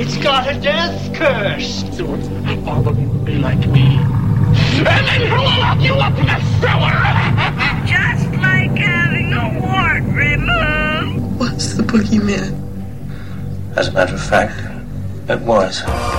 It's got a death curse. So all of you will be like me. And then who will lock you up in the cellar? Just like having a wart removed. Was the boogeyman? As a matter of fact, it was.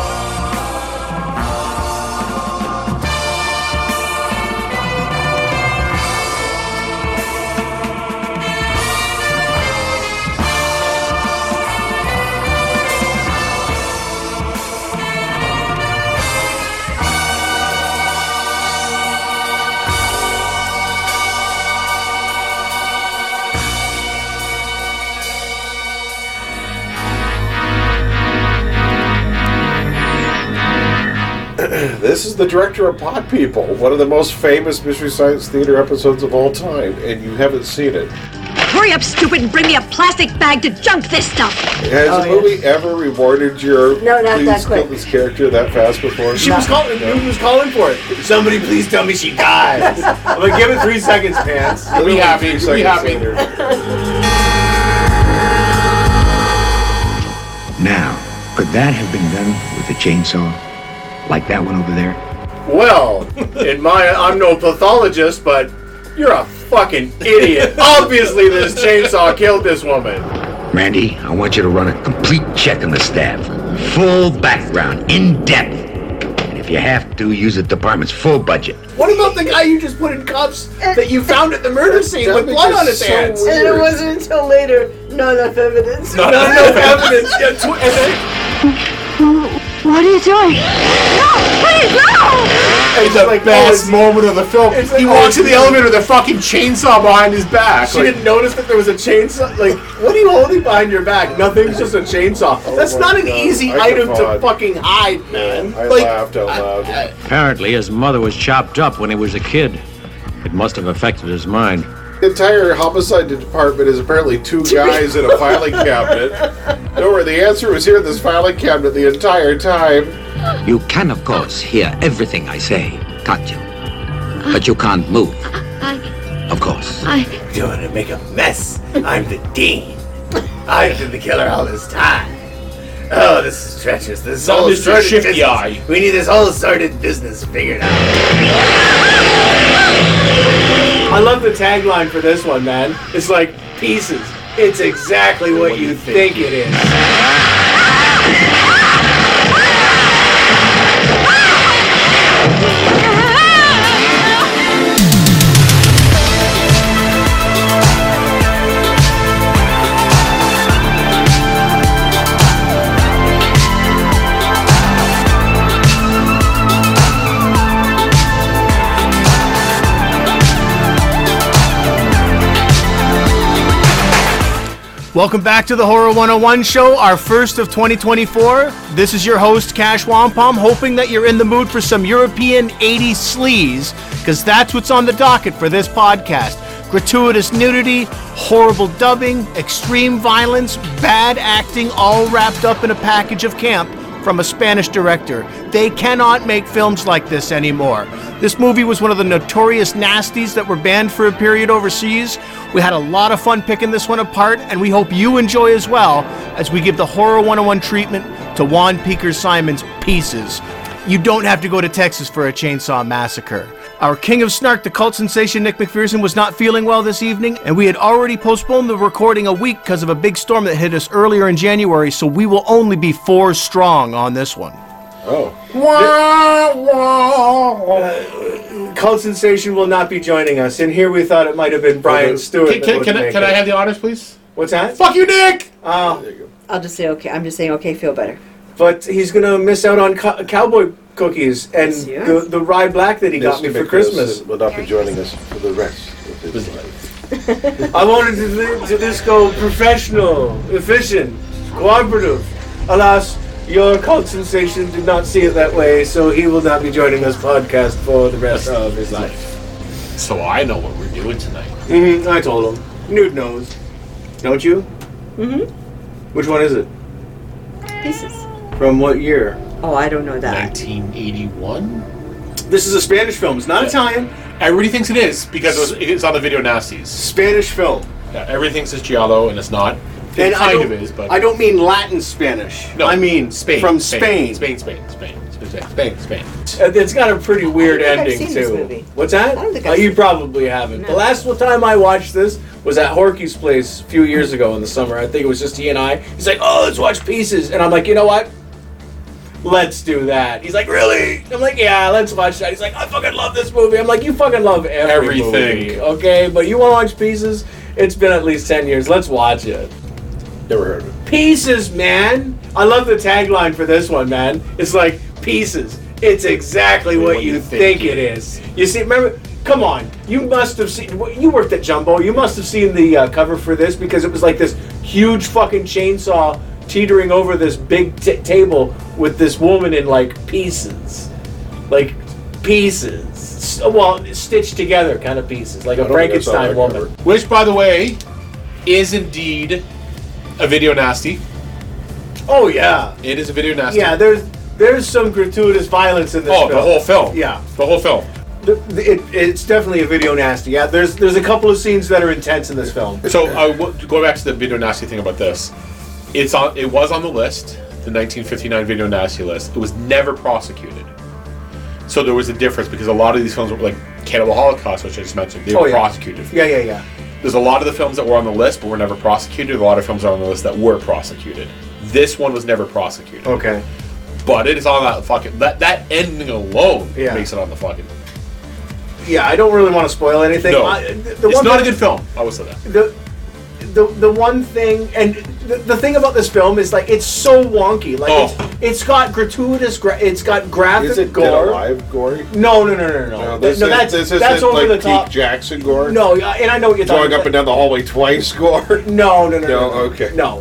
This is the director of Pod People, one of the most famous Mystery Science Theater episodes of all time, and you haven't seen it. Hurry up, stupid, and bring me a plastic bag to junk this stuff. Has the movie ever rewarded your No, not please that quick. kill this character that fast before? She was calling. Newton was calling for it. Somebody please tell me she dies. I'm like, give it 3 seconds, Pants. Be happy. Be happy. Now, could that have been done with a chainsaw? Like that one over there? Well, I'm no pathologist, but you're a fucking idiot. Obviously, this chainsaw killed this woman. Randy, I want you to run a complete check on the staff. Full background, in depth. And if you have to, use the department's full budget. What about the guy you just put in cuffs that you found at the murder scene with blood on his hands? And it wasn't until later, not enough evidence. Not enough evidence. Yeah, and then, What are you doing? No! Please, no! it's the best moment of the film. Like, He walks in the elevator with a fucking chainsaw behind his back. She didn't notice that there was a chainsaw. Like, what are you holding behind your back? Nothing's just a chainsaw. That's my not an God. easy I item to guffawed. fucking hide, man. I Like, laughed out loud. Apparently, his mother was chopped up when he was a kid. It must have affected his mind. The entire homicide department is apparently 2 guys in a filing cabinet. Don't worry, the answer was here in this filing cabinet the entire time. You can, of course, hear everything I say, can't you? But you can't move. Of course. You want to make a mess? I'm the dean. I've been the killer all this time. Oh, this is treacherous. This is all Mr. Shifty Eye. We need this whole sordid business figured out. I love the tagline for this one, man. It's like, pieces. It's exactly what you think it is. Welcome back to the Horror 101 show, our first of 2024. This is your host, Cash Wampum, hoping that you're in the mood for some European 80s sleaze, because that's what's on the docket for this podcast. Gratuitous nudity, horrible dubbing, extreme violence, bad acting, all wrapped up in a package of camp from a Spanish director. They cannot make films like this anymore. This movie was one of the notorious nasties that were banned for a period overseas. We had a lot of fun picking this one apart, and we hope you enjoy as well as we give the Horror 101 treatment to Juan Peker Simon's Pieces. You don't have to go to Texas for a chainsaw massacre. Our king of snark, the cult sensation Nick McPherson, was not feeling well this evening, and we had already postponed the recording a week because of a big storm that hit us earlier in January, so we will only be 4 strong on this one. Oh. Cult Sensation will not be joining us, and here we thought it might have been Brian Stewart. Can I have the honors, please? What's that? Fuck you, Nick! I'll just say okay. I'm just saying okay, feel better. But he's going to miss out on cowboy cookies and the rye black that he got me for Christmas. Will not be joining us for the rest of his life. I wanted to just go professional, efficient, cooperative. Alas, your cult sensation did not see it that way, so he will not be joining us podcast for the rest of his life. So I know what we're doing tonight. Mm-hmm, I told him. Nude knows. Don't you? Mm-hmm. Which one is it? Pieces. From what year? Oh, I don't know that. 1981? This is a Spanish film. It's not Italian. Everybody thinks it is because it's on the Video Nasties. Spanish film. Yeah, everything thinks it's Giallo, and it's not. And It kind of is, but I don't mean Latin Spanish. No, I mean Spain. from Spain. Spain. Spain. It's got a pretty weird I don't think I've ending seen this too. movie. What's that? I don't think I've You seen it. probably haven't. No. The last time I watched this was at Horky's place a few years ago in the summer. I think it was just he and I. He's like, "Oh, let's watch Pieces," and I'm like, "You know what? Let's do that." He's like, "Really?" I'm like, "Yeah, let's watch that." He's like, "I fucking love this movie." I'm like, "You fucking love everything, Everything. okay? But you want to watch Pieces? It's been at least 10 years. Let's watch it." Never heard of it. Pieces, man. I love the tagline for this one, man. It's like, Pieces. It's exactly what you think it is. You see, remember, come on. You must have seen, you worked at Jumbo. You must have seen the cover for this because it was like this huge fucking chainsaw teetering over this big table with this woman in like pieces. Like pieces. Well, stitched together kind of pieces. Like a I don't think I saw Frankenstein that woman. cover. Which, by the way, is indeed a video nasty. Oh, yeah. It is a video nasty. Yeah, there's some gratuitous violence in this film. the whole film. Yeah. The whole film. It's definitely a video nasty. Yeah, there's a couple of scenes that are intense in this film. So, going back to the video nasty thing about this, it was on the list, the 1959 video nasty list. It was never prosecuted. So there was a difference because a lot of these films were like Cannibal Holocaust, which I just mentioned, they were prosecuted. Yeah. There's a lot of the films that were on the list but were never prosecuted. A lot of films are on the list that were prosecuted. This one was never prosecuted. Okay. But it is on that fucking that ending alone makes it on the fucking. Yeah, I don't really want to spoil anything. No, it's not a good film. I will say that. The one thing, and the thing about this film is like it's so wonky. Like it's got gratuitous, it's got graphic Is it gore. Dead Alive gory? No. This that's isn't over like the top. Pete Jackson gore? No, and I know what you're talking Going up and down the hallway twice gore? No. Okay. No.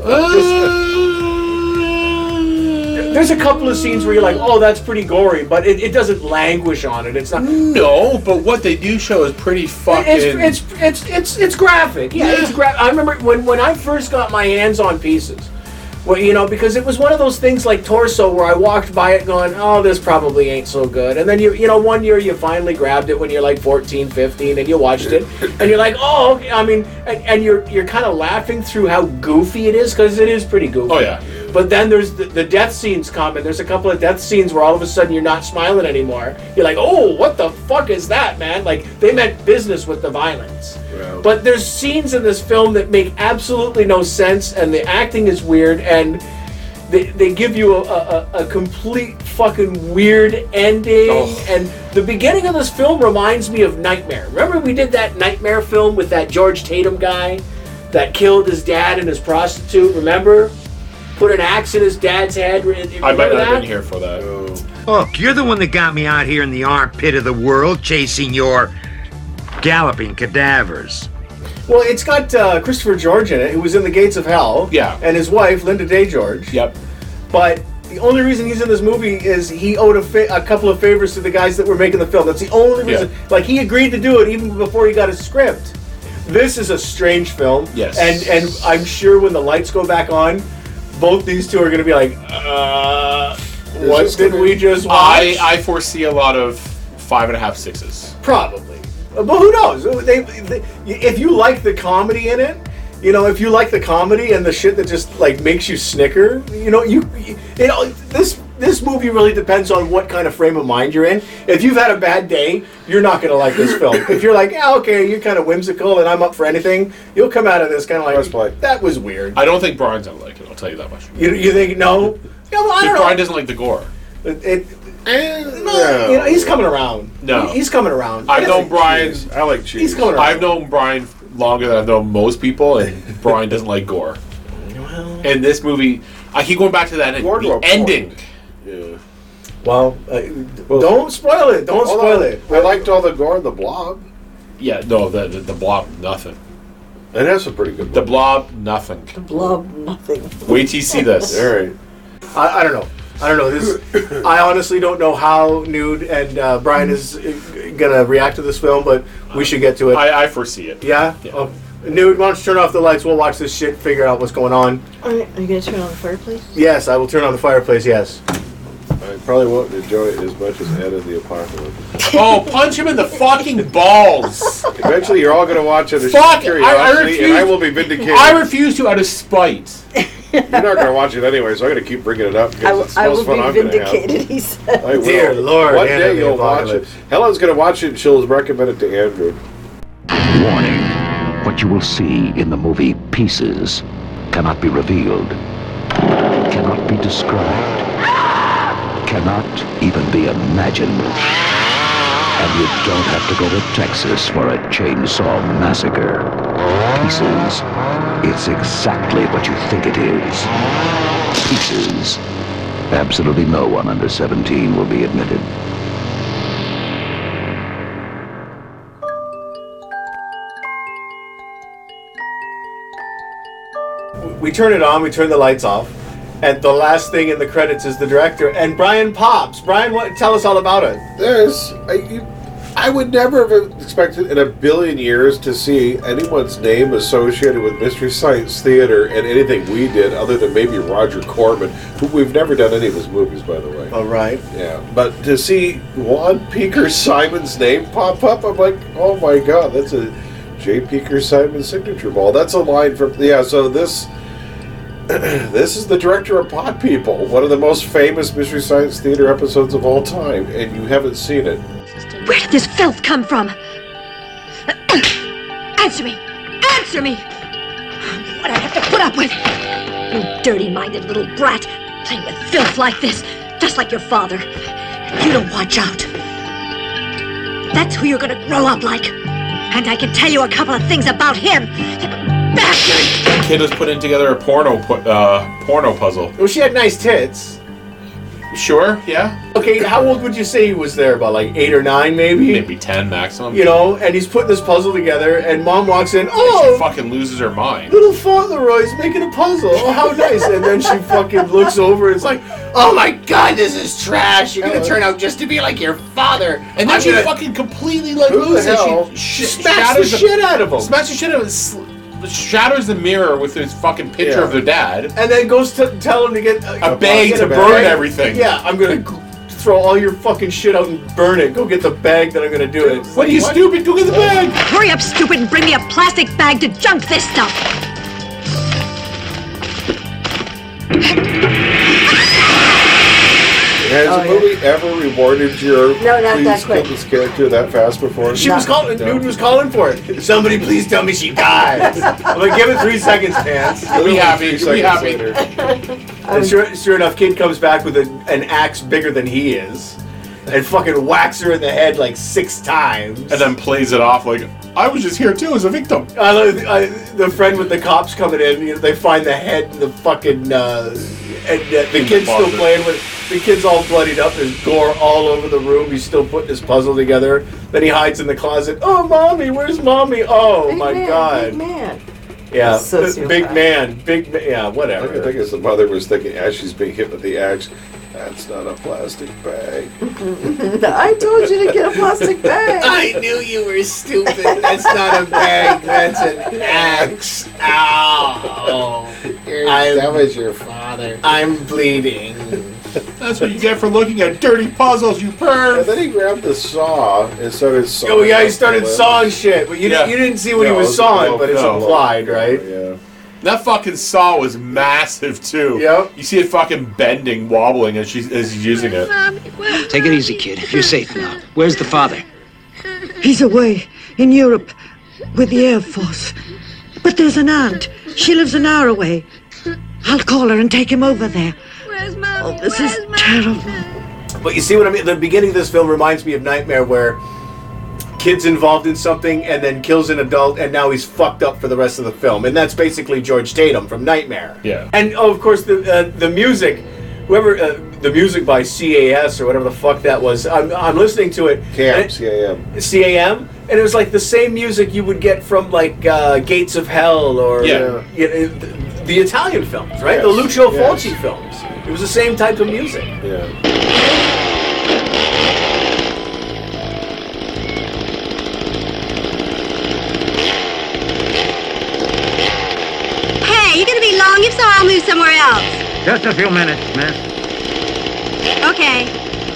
There's a couple of scenes where you're like, oh, that's pretty gory, but it doesn't languish on it. It's not. No, but what they do show is pretty fucking. It's graphic. Yeah, it's graphic. I remember when I first got my hands on Pieces. Well, because it was one of those things like Torso where I walked by it going, oh, this probably ain't so good. And then, one year you finally grabbed it when you're like 14, 15, and you watched it. And you're like, oh, okay. I mean, and you're kind of laughing through how goofy it is, because it is pretty goofy. Oh, yeah. But then there's the death scenes come, and there's a couple of death scenes where all of a sudden you're not smiling anymore. You're like, oh, what the fuck is that, man? Like, they meant business with the violence. Wow. But there's scenes in this film that make absolutely no sense, and the acting is weird, and they give you a complete fucking weird ending. Oh. And the beginning of this film reminds me of Nightmare. Remember we did that Nightmare film with that George Tatum guy that killed his dad and his prostitute, remember? Put an axe in his dad's head. I might not have been here for that. Look, you're the one that got me out here in the armpit of the world chasing your galloping cadavers. Well, it's got Christopher George in it, who was in The Gates of Hell. Yeah. And his wife, Linda Day George. Yep. But the only reason he's in this movie is he owed a couple of favors to the guys that were making the film. That's the only reason. Yeah. Like, he agreed to do it even before he got his script. This is a strange film. Yes. And I'm sure when the lights go back on, both these two are going to be like, what did we just watch? I foresee a lot of 5.5, 6s. Probably. But who knows? If you like the comedy in it, if you like the comedy and the shit that just like makes you snicker, this movie really depends on what kind of frame of mind you're in. If you've had a bad day, you're not going to like this film. If you're like, yeah, okay, you're kind of whimsical and I'm up for anything, you'll come out of this kind of like, that was weird. I don't think Brian's gonna like it. I'll tell you that much. You think no? Yeah, well, I don't know. Brian doesn't like the gore. He's coming around. No, he's coming around. I've known Brian. I like cheese. He's coming around. I've known Brian longer than I've known most people, and Brian doesn't like gore. And this movie, I keep going back to that ending. Yeah. Well, don't spoil it. Don't spoil it. I liked all the gore in The Blob. Yeah, no, the Blob, nothing. It has some pretty good. The Blob, nothing. The Blob, nothing. Wait till you see this. All right. I don't know. This, I honestly don't know how Nude and Brian is gonna react to this film, but we should get to it. I foresee it. Yeah. Nude, why don't you turn off the lights? We'll watch this shit, figure out what's going on. Are you gonna turn on the fireplace? Yes, I will turn on the fireplace. Yes. I I probably won't enjoy it as much as Ed of the Apocalypse. Oh, punch him in the fucking balls! Eventually, you're all going to watch it. Fuck! Curiosity, I refuse. and I will be vindicated. I refuse to out of spite. You're not going to watch it anyway, so I'm going to keep bringing it up because it's the I most will fun be I'm going to have. vindicated, he said. I will. Dear Lord, One Ed day of the you'll watch it. Apocalypse. Helen's going to watch it, and she'll recommend it to Andrew. Warning. What you will see in the movie Pieces cannot be revealed, cannot be described, cannot even be imagined. And you don't have to go to Texas for a chainsaw massacre. Pieces. It's exactly what you think it is. Pieces. Absolutely no one under 17 will be admitted. We turn it on, we turn the lights off, and the last thing in the credits is the director, and Brian pops. Brian, tell us all about it. I would never have expected in a billion years to see anyone's name associated with Mystery Science Theater and anything we did other than maybe Roger Corman, who we've never done any of his movies, by the way. All right. Yeah, but to see Juan Peaker Simon's name pop up, I'm like, oh my god, that's a J. Peaker Simon signature ball. That's a line from, so this is the director of Pod People, one of the most famous Mystery Science Theater episodes of all time, and you haven't seen it. Where did this filth come from? Answer me! Answer me! What I have to put up with? You dirty-minded little brat, playing with filth like this, just like your father. If you don't watch out, that's who you're gonna grow up like. And I can tell you a couple of things about him. You bastard! That kid was putting together a porno puzzle. Well, she had nice tits. Sure, yeah. Okay, how old would you say he was there? About like 8 or 9, maybe? Maybe 10 maximum. You know, and he's putting this puzzle together, and Mom walks in, She oh, fucking loses her mind. little Fauntleroy's making a puzzle. Oh, how nice. And then she fucking looks over, and it's like, oh my god, this is trash. You're gonna turn out just to be like your father. And then she fucking completely Who the loses hell? it. She smacks the shit out of him. Smashes the shit out of him. Shatters the mirror with his fucking picture of their dad. And then goes to tell him to get a bag to burn everything. Yeah, I'm gonna throw all your fucking shit out and burn it. Go get the bag that I'm gonna do it. What are you, stupid? Go get the bag! Hurry up, stupid, and bring me a plastic bag to junk this stuff! Has a movie ever rewarded your No, not please that kill quick. this character that fast before? She was calling. Newton was calling for it. Somebody please tell me she dies. I'm like, give it 3 seconds, Pants. Be happy. Be happy. And sure enough, kid comes back with an axe bigger than he is, and fucking whacks her in the head like 6 times. And then plays it off like, I was just here too as a victim. The friend with the cops coming in, you know, they find the head and the fucking, the kid's still playing with. The kid's all bloodied up. There's gore all over the room. He's still putting his puzzle together. Then he hides in the closet. Oh, mommy, where's mommy? Oh Big my man, god. Big man. Yeah, Sociopath. big man. Yeah, whatever. I think as the mother was thinking as she's being hit with the axe, that's not a plastic bag. I told you to get a plastic bag. I knew you were stupid. That's not a bag. That's an axe. Ow. That was your father. I'm bleeding. That's what you get for looking at dirty puzzles, you perv. And then he grabbed the saw and started sawing. Oh yeah, he up started the sawing shit, but you didn't see what he was sawing, but it's implied, right? Yeah. That fucking saw was massive too. Yep. You see it fucking bending, wobbling as he's using it. Take it easy, kid. You're safe now. Where's the father? He's away, in Europe, with the Air Force. But there's an aunt. She lives an hour away. I'll call her and take him over there. Where's Mommy? Oh, this is terrible. But you see what I mean? The beginning of this film reminds me of Nightmare, where kid's involved in something and then kills an adult, and now he's fucked up for the rest of the film. And that's basically George Tatum from Nightmare. Yeah. And of course the music, the music by CAS or whatever the fuck that was. I'm listening to it. CAM. CAM, and it was like the same music you would get from like Gates of Hell or the Italian films, right? Yes. The Lucio Fulci films. It was the same type of music. Yeah. Hey, you're gonna be long, if so I'll move somewhere else. Just a few minutes, miss. Okay.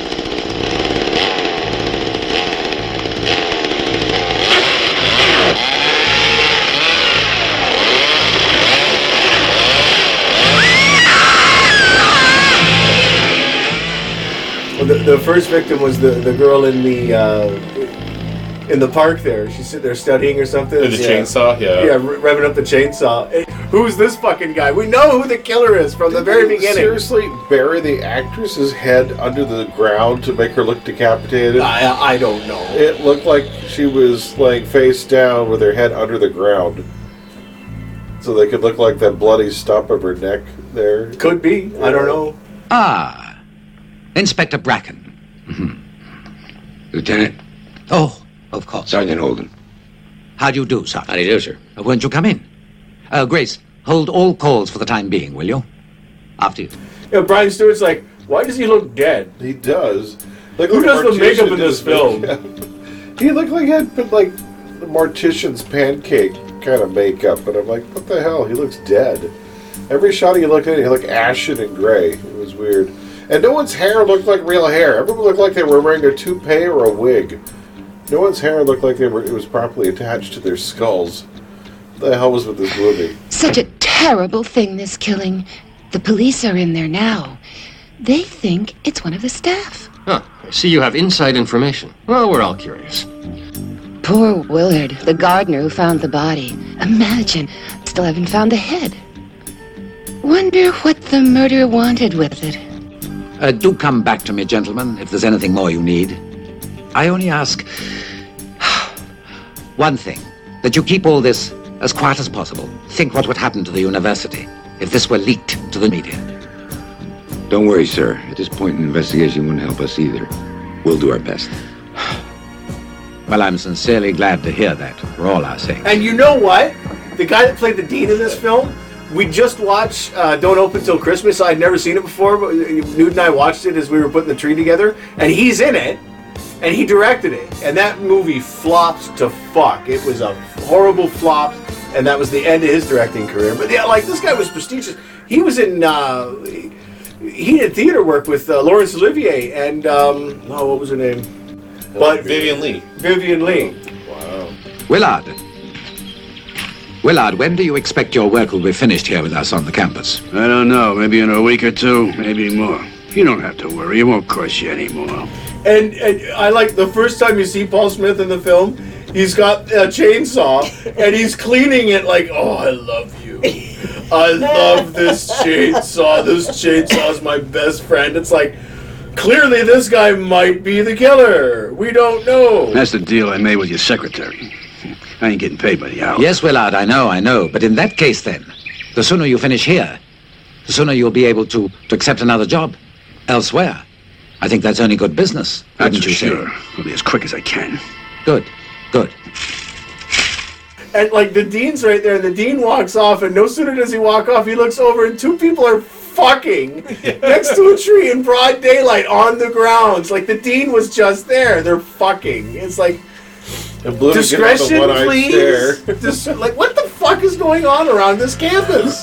Well, the first victim was the girl in the park there. She's sitting there studying or something. The chainsaw, yeah. Yeah, revving up the chainsaw. Hey, who's this fucking guy? We know who the killer is from the very beginning. Seriously, bury the actress's head under the ground to make her look decapitated? I don't know. It looked like she was laying face down with her head under the ground. So they could look like that bloody stump of her neck there. Could be. I don't know. Ah, Inspector Bracken. Lieutenant? Oh, of course. Sergeant Holden. How do you do, sir? How do you do, sir? Won't you come in? Grace, hold all calls for the time being, will you? After you. Yeah, Brian Stewart's like, why does he look dead? He does. Like, who does the makeup in this film? He looked like he had put like the Mortician's pancake kind of makeup, and I'm like, what the hell? He looks dead. Every shot he looked at, he looked ashen and gray. It was weird. And no one's hair looked like real hair. Everyone looked like they were wearing a toupee or a wig. No one's hair looked like it was properly attached to their skulls. What the hell was with this movie? Such a terrible thing, this killing. The police are in there now. They think it's one of the staff. Huh. I see you have inside information. Well, we're all curious. Poor Willard, the gardener who found the body. Imagine, still haven't found the head. Wonder what the murderer wanted with it. Do come back to me, gentlemen, if there's anything more you need. I only ask one thing, that you keep all this as quiet as possible. Think what would happen to the university if this were leaked to the media. Don't worry, sir. At this point, an investigation wouldn't help us either. We'll do our best. Well, I'm sincerely glad to hear that, for all our sakes. And you know what? The guy that played the dean in this film, we just watched Don't Open Till Christmas. I'd never seen it before, but Newt and I watched it as we were putting the tree together, and he's in it, and he directed it. And that movie flopped to fuck. It was a horrible flop, and that was the end of his directing career. But yeah, like, this guy was prestigious. He was in, he did theater work with Laurence Olivier and, what was her name? But Vivian Lee. Vivian Lee. Wow. Willard, when do you expect your work will be finished here with us on the campus? I don't know. Maybe in a week or two. Maybe more. You don't have to worry. It won't cost you any more. And I like the first time you see Paul Smith in the film, he's got a chainsaw and he's cleaning it like, oh, I love you. I love this chainsaw. This chainsaw is my best friend. It's like, clearly this guy might be the killer. We don't know. That's the deal I made with your secretary. I ain't getting paid by the hour. Yes, Willard, I know. But in that case, then, the sooner you finish here, the sooner you'll be able to accept another job elsewhere. I think that's only good business. That's wouldn't for you say? sure. I'll be as quick as I can. Good. And like the dean's right there, and the dean walks off, and no sooner does he walk off, he looks over, and two people are fucking next to a tree in broad daylight on the grounds. Like the dean was just there. They're fucking. It's like, discretion, please. Like, what the fuck is going on around this campus?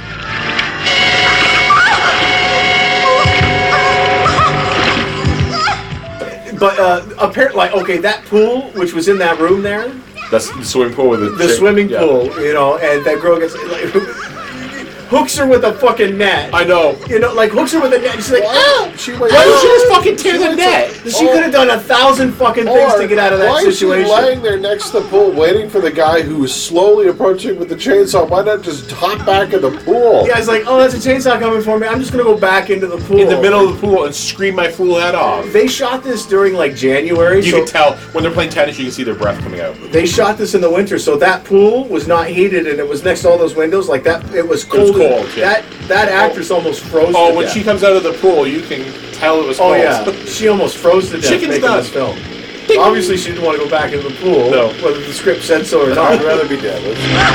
But apparently, like, okay, that pool, which was in that room there. That's the swimming pool with the swimming pool, you know, and that girl gets like, hooks her with a fucking net. I know. You know, like hooks her with a net. She's like, oh! Why don't she just fucking tear the net? She could have done 1,000 fucking things to get out of that situation. Why is she lying there next to the pool waiting for the guy who was slowly approaching with the chainsaw? Why not just hop back in the pool? Yeah, he's like, oh, that's a chainsaw coming for me. I'm just going to go back into the pool. In the middle of the pool and scream my fool head off. They shot this during, like, January. You can tell. When they're playing tennis, you can see their breath coming out. They shot this in the winter, so that pool was not heated, and it was next to all those windows. Like, that, it was cold. It was cold, yeah. That actress almost froze to when death. she comes out of the pool, you can tell it was cold. Oh, yeah. She almost froze to death making this film. Obviously, she didn't want to go back into the pool. No. Whether the script said so or not. I'd rather be dead.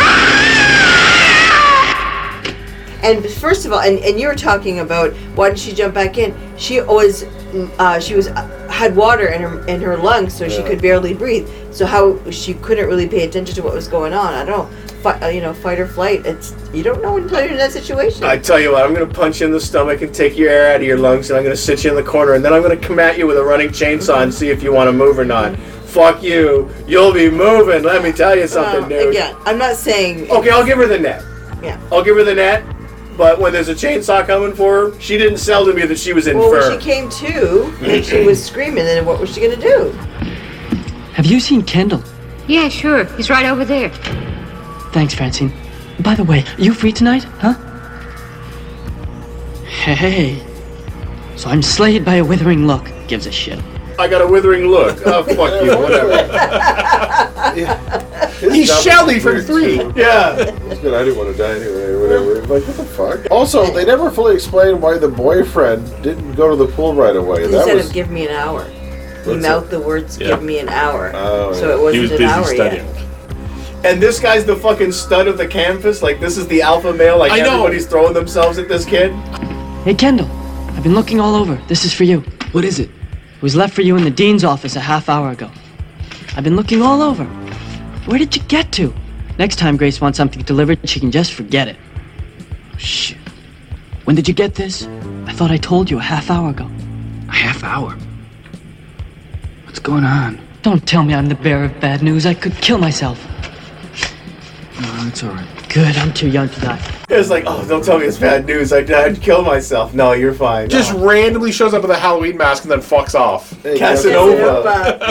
And first of all, and you were talking about why did she jump back in? She had water in her lungs, so she could barely breathe. So how she couldn't really pay attention to what was going on. I don't know. fight or flight. You don't know until you're in that situation. I tell you what, I'm going to punch you in the stomach and take your air out of your lungs, and I'm going to sit you in the corner, and then I'm going to come at you with a running chainsaw and see if you want to move or not. Fuck you. You'll be moving. Let me tell you something, dude. Again, I'm not saying... Okay, I'll give her the net. Yeah. I'll give her the net, but when there's a chainsaw coming for her, she didn't sell to me that she was infirm. Well, when she came to, and she was screaming, then what was she going to do? Have you seen Kendall? Yeah, sure. He's right over there. Thanks, Francine. By the way, are you free tonight, huh? Hey. So I'm slayed by a withering look. Gives a shit. I got a withering look. Oh, fuck you, whatever. He's Shelly from 3. Yeah. It's good. I didn't want to die anyway, or whatever. Like, what the fuck? Also, they never fully explained why the boyfriend didn't go to the pool right away. Instead of give me an hour. He mouthed the words, give me an hour. Oh, so it wasn't an hour yet. And this guy's the fucking stud of the campus? Like, this is the alpha male? Like, everybody's throwing themselves at this kid? Hey, Kendall. I've been looking all over. This is for you. What is it? It was left for you in the dean's office a half hour ago. I've been looking all over. Where did you get to? Next time Grace wants something delivered, she can just forget it. Oh, shit. When did you get this? I thought I told you a half hour ago. A half hour? What's going on? Don't tell me I'm the bearer of bad news. I could kill myself. No, it's all right. Good, I'm too young to die. It's like, oh, don't tell me it's bad news. I'd kill myself. No, you're fine. Just randomly shows up with a Halloween mask and then fucks off. Hey, Casanova.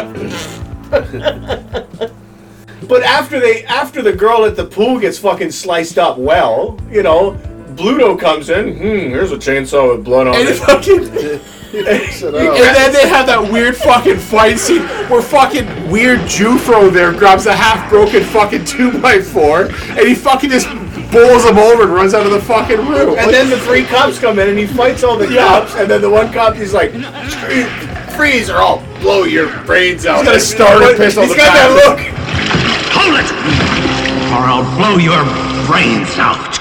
But after the girl at the pool gets fucking sliced up well, Bluto comes in. Here's a chainsaw with blood on and it. And then they have that weird fucking fight scene where fucking weird Jufro there grabs a half-broken fucking 2x4 and he fucking just bowls them over and runs out of the fucking room. And then the 3 cops come in and he fights all the cops, and then the one cop, he's like, freeze or I'll blow your brains out. He's got a starter pistol. He's got that look. Hold it! Or I'll blow your brains out.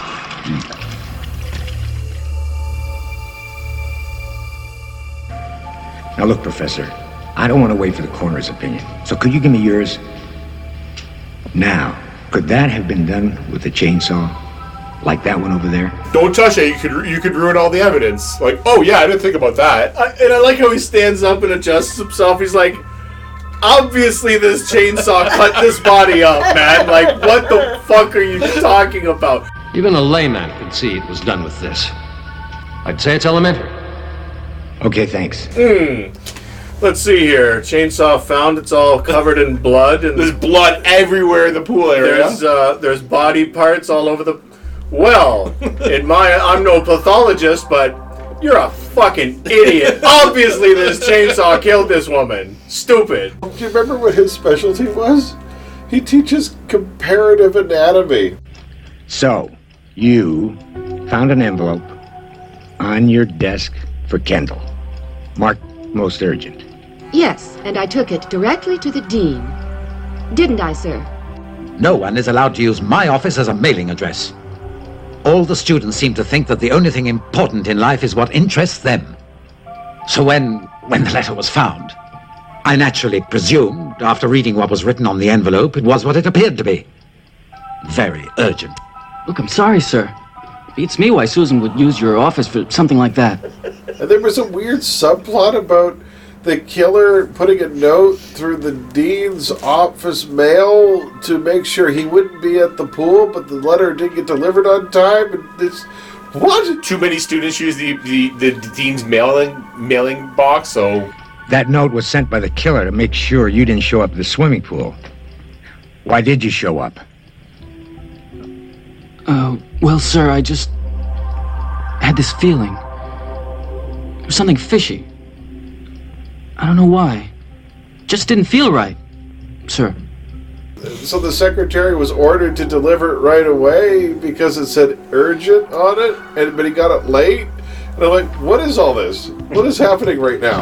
Now look, Professor, I don't want to wait for the coroner's opinion. So could you give me yours? Now, could that have been done with a chainsaw? Like that one over there? Don't touch it. You could ruin all the evidence. Like, oh yeah, I didn't think about that. And I like how he stands up and adjusts himself. He's like, obviously this chainsaw cut this body up, man. Like, what the fuck are you talking about? Even a layman could see it was done with this. I'd say it's elementary. Okay, thanks. Let's see here. Chainsaw found. It's all covered in blood. And there's blood everywhere in the pool area. There's body parts all over the... Well, I'm no pathologist, but you're a fucking idiot. Obviously this chainsaw killed this woman. Stupid. Do you remember what his specialty was? He teaches comparative anatomy. So, you found an envelope on your desk for Kendall, marked most urgent. Yes, and I took it directly to the dean. Didn't I, sir? No one is allowed to use my office as a mailing address. All the students seem to think that the only thing important in life is what interests them. So when the letter was found, I naturally presumed, after reading what was written on the envelope, it was what it appeared to be. Very urgent. Look, I'm sorry, sir. Beats me why Susan would use your office for something like that. And there was a weird subplot about the killer putting a note through the dean's office mail to make sure he wouldn't be at the pool, but the letter didn't get delivered on time. And this, what? Too many students use the dean's mailing box, so... That note was sent by the killer to make sure you didn't show up at the swimming pool. Why did you show up? Well, sir, I just had this feeling. There was something fishy. I don't know why. Just didn't feel right, sir. So the secretary was ordered to deliver it right away because it said urgent on it, but he got it late? And I'm like, what is all this? What is happening right now?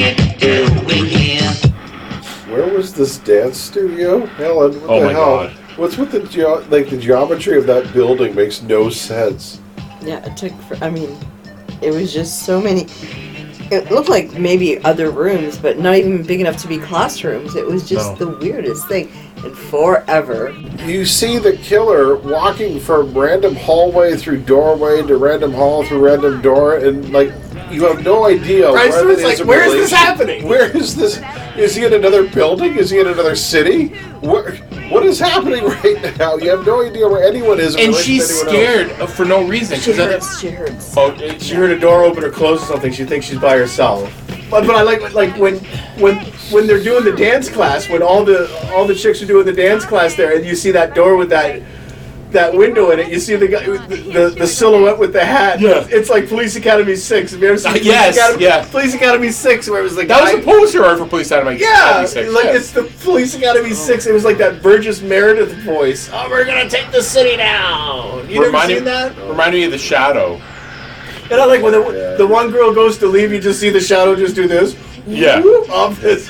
Where was this dance studio? Helen, what the hell? God. What's with the the geometry of that building makes no sense. Yeah, it was just so many. It looked like maybe other rooms, but not even big enough to be classrooms. It was just the weirdest thing. And forever. You see the killer walking from random hallway through doorway to random hall through random door, and you have no idea where is this happening? Where is this? Is he in another building? Is he in another city? What is happening right now? You have no idea where anyone is. And she's scared for no reason. She hurts. Oh, she heard a door open or close or something. She thinks she's by herself. But I like when they're doing the dance class, when all the chicks are doing the dance class there, and you see that door with that window in it. You see the guy, the silhouette with the hat. Yeah. It's like Police Academy 6. Have you ever seen Police Academy 6, where it was like that was a poster art for Police Academy 6. It's the Police Academy 6. It was like that Burgess Meredith voice. Oh, we're gonna take the city down. You never seen that? Reminded me of The Shadow. And I like when the one girl goes to leave, you just see the shadow just do this. Yeah. Off this.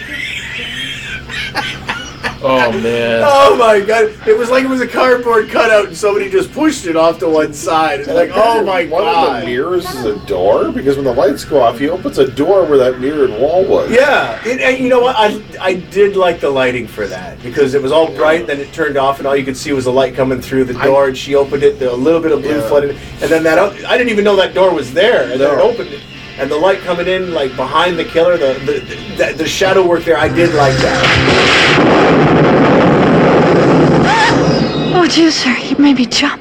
Oh man. Oh my god. It was like it was a cardboard cutout and somebody just pushed it off to one side. It's like, oh my god. One of the mirrors is a door? Because when the lights go off, he opens a door where that mirrored wall was. Yeah. And you know what? I did like the lighting for that. Because it was all bright, then it turned off, and all you could see was the light coming through the door, and she opened it, a little bit of blue flooded, and then I didn't even know that door was there, and then it opened it. And the light coming in, like, behind the killer, the shadow work there, I did like that. Oh, dear, sir, you made me jump.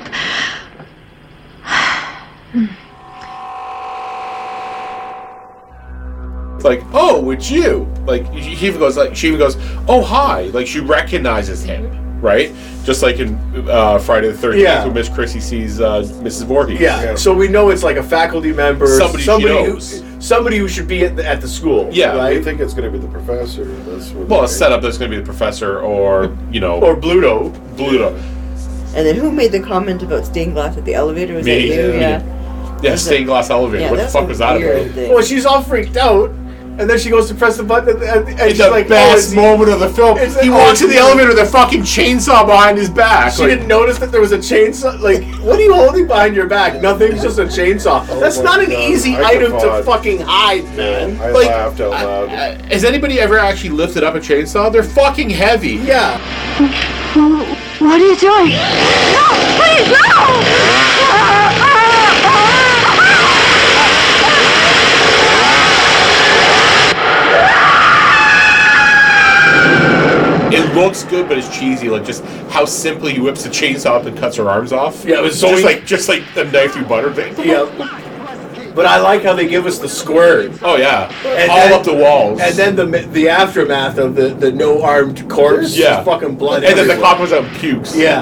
It's like, oh, it's you. Like, she even goes, oh, hi. Like, she recognizes him, right? Just like in Friday the 13th, when Miss Chrissy sees Mrs. Voorhees. Yeah. So we know it's like a faculty member, somebody who should be at the school. Yeah. Right? I think it's going to be the professor. It's set up that's going to be the professor, or or Bluto. And then who made the comment about stained glass at the elevator? Was Me. that you? Yeah, stained glass elevator. Yeah, What the fuck was that about? Well, she's all freaked out, and then she goes to press the button, and It's she's the like, best moment of the film. He walks in the elevator with a fucking chainsaw behind his back. She didn't notice that there was a chainsaw. Like, what are you holding behind your back? Nothing, it's just a chainsaw. That's not an easy item to fucking hide, man. I laughed out loud. Has anybody ever actually lifted up a chainsaw? They're fucking heavy. Yeah. What are you doing? No! Please, no! It looks good, but it's cheesy. Like, just how simply he whips the chainsaw up and cuts her arms off. Yeah, it was just like a knife through butter thing. Yeah. But I like how they give us the squirt. Oh yeah, And all then- up the walls. And then the aftermath of the no armed corpse. Yeah. Fucking blood. And then the everywhere. cop was out pukes. Yeah.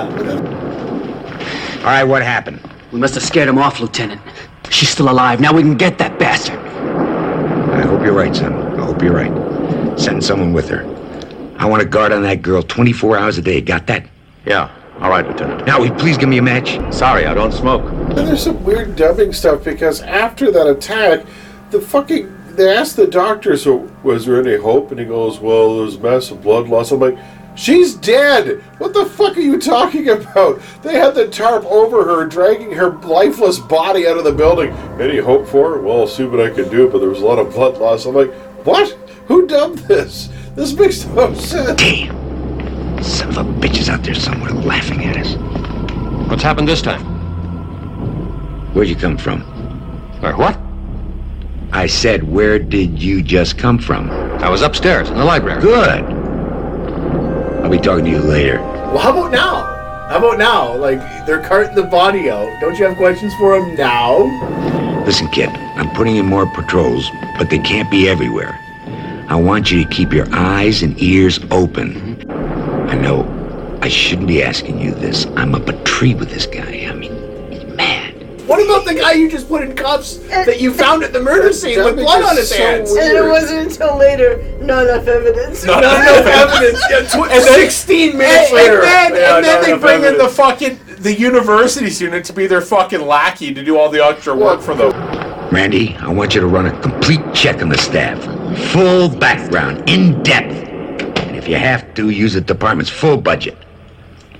All right, what happened? We must have scared him off, Lieutenant. She's still alive. Now we can get that bastard. I hope you're right, son. I hope you're right. Send someone with her. I want a guard on that girl 24 hours a day. Got that? Yeah. All right, Lieutenant. Now, will you please give me a match? Sorry, I don't smoke. And there's some weird dubbing stuff because after that attack, they asked the doctor, so was there any hope? And he goes, well, there's massive blood loss. I'm like, she's dead! What the fuck are you talking about? They had the tarp over her, dragging her lifeless body out of the building. Any hope for her? Well, I'll see what I can do, but there was a lot of blood loss. I'm like, what? Who dubbed this? This makes no sense. Damn. Son of a bitch is out there somewhere laughing at us. What's happened this time? Where'd you come from? Where, what? I said, where did you just come from? I was upstairs in the library. Good. I'll be talking to you later. Well, how about now? How about now? Like, they're carting the body out. Don't you have questions for him now? Listen, kid, I'm putting in more patrols, but they can't be everywhere. I want you to keep your eyes and ears open. I know I shouldn't be asking you this. I'm up a tree with this guy. I mean, he's mad. What about the guy you just put in cuffs that you found at the murder scene with blood on his hands? And it wasn't until later, not enough evidence. Not enough evidence. And 16 minutes later. And then they bring in the university student to be their fucking lackey to do all the extra work for them. Randy, I want you to run a complete check on the staff. Full background, in depth. And if you have to, use the department's full budget.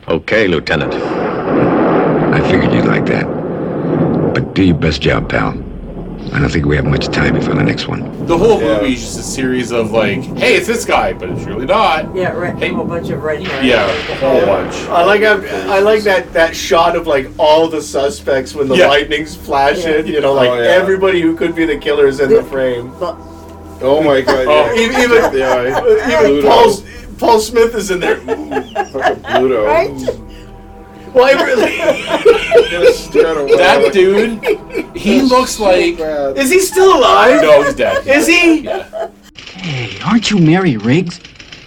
Okay, Lieutenant. I figured you'd like that. But do your best job, pal. I don't think we have much time before the next one. The whole movie is just a series of like, hey, it's this guy, but it's really not. Yeah, right. A whole bunch of red hair. Yeah, a whole bunch. I like that shot of like all the suspects when the lightning's flashing. You know, like everybody who could be the killer is in the frame. Oh my god! Even Paul Smith is in there. Fucking Pluto. Right? Well, I really. That dude, he looks like. Is he still alive? No, he's dead. Is he? Yeah. Hey, aren't you Mary Riggs?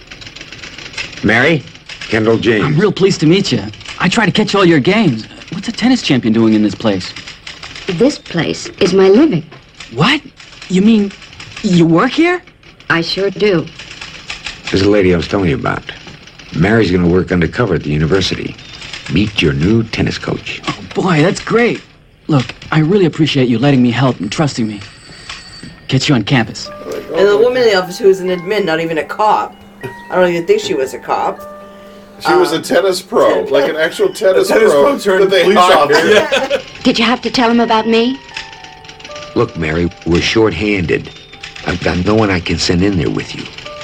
Mary? Kendall James. I'm real pleased to meet you. I try to catch all your games. What's a tennis champion doing in this place? This place is my living. What? You mean you work here? I sure do. There's a lady I was telling you about. Mary's gonna work undercover at the university. Meet your new tennis coach. Oh, boy, that's great. Look, I really appreciate you letting me help and trusting me. Get you on campus. And the woman in the office who was an admin, not even a cop. I don't even think she was a cop. She was a tennis pro, like an actual tennis pro turned that they police hired. officer. Did you have to tell him about me? Look, Mary, we're short-handed. I've got no one I can send in there with you.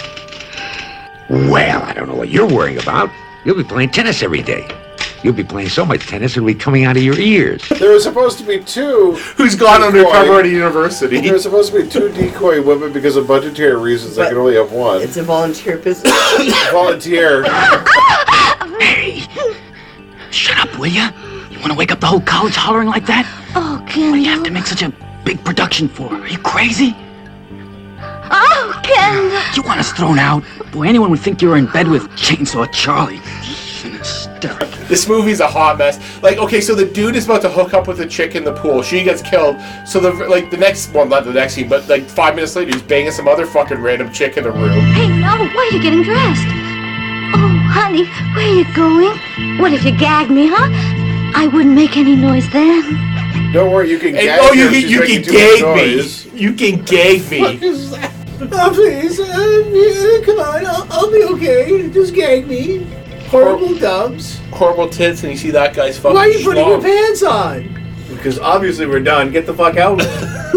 Well, I don't know what you're worrying about. You'll be playing tennis every day. You'll be playing so much tennis it'll be coming out of your ears. There were supposed to be two. Who's gone undercover at a university? There were supposed to be two decoy women because of budgetary reasons. They can only have one. It's a volunteer business. Volunteer. Hey! Shut up, will ya? You want to wake up the whole college hollering like that? Oh, Kendall. What do you have to make such a big production for? Are you crazy? Oh, Kendall. You want us thrown out? Boy, anyone would think you were in bed with Chainsaw Charlie. This movie's a hot mess. Like, okay, so the dude is about to hook up with a chick in the pool. She gets killed. So the next, well, not the next scene, but like 5 minutes later, he's banging some other fucking random chick in the room. Hey, no, why are you getting dressed? Oh, honey, where are you going? What if you gagged me, huh? I wouldn't make any noise then. Don't worry, you can gag oh, her you if she's can making too gag much me. noise. You can gag me. What is that? Oh, please, come on, I'll be okay. Just gag me. Horrible dubs. Horrible tits, and you see that guy's fucking. Why are you putting schlong. your pants on? Because obviously we're done. Get the fuck out.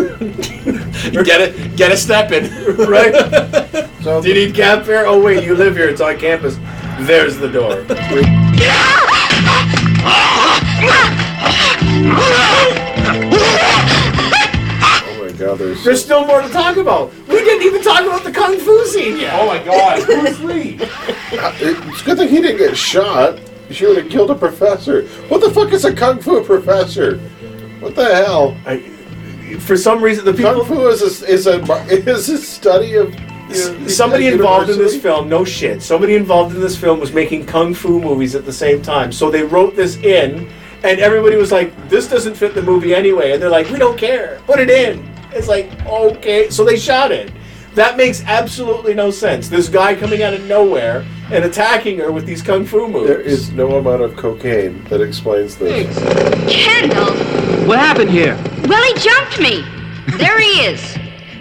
Get a step in. Right? So, do you need cab fare? Oh wait, you live here. It's on campus. There's the door. Oh my god, There's still more to talk about. We didn't even talk about the kung fu scene yet. Oh my god, Bruce Lee. It's a good thing he didn't get shot. She would have killed a professor. What the fuck is a kung fu professor? What the hell? For some reason, the people kung fu is a study of. Somebody involved in this film, no shit. Somebody involved in this film was making kung fu movies at the same time. So they wrote this in, and everybody was like, "This doesn't fit the movie anyway." And they're like, "We don't care. Put it in." It's like, okay. So they shot it. That makes absolutely no sense. This guy coming out of nowhere and attacking her with these kung fu moves. There is no amount of cocaine that explains this. Kendall! What happened here? Well, he jumped me. There he is.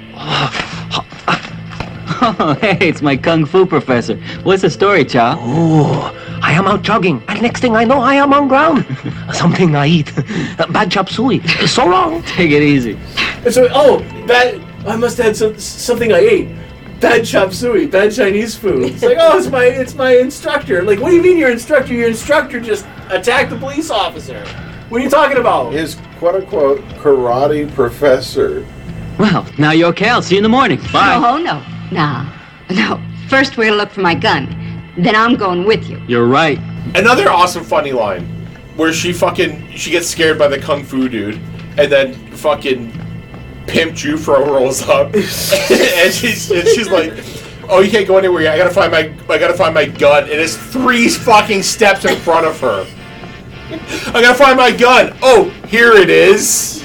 Oh, hey, it's my kung fu professor. What's the story, Chow? Oh, I am out jogging, and next thing I know, I am on ground. Something I eat. Bad chop suey. So long. Take it easy. And so, I must have had something I ate. Bad chop suey, bad Chinese food. It's like, oh, it's my instructor. Like, what do you mean your instructor? Your instructor just attacked the police officer. What are you talking about? His quote-unquote karate professor. Well, now you're okay. I'll see you in the morning. Bye. Oh, no. No. First, we're gonna look for my gun. Then I'm going with you. You're right. Another awesome funny line where she gets scared by the kung fu dude, and then fucking Pimp Jufro rolls up, and she's like, "Oh, you can't go anywhere. I gotta find my gun." And it's 3 fucking steps in front of her. I gotta find my gun. Oh, here it is.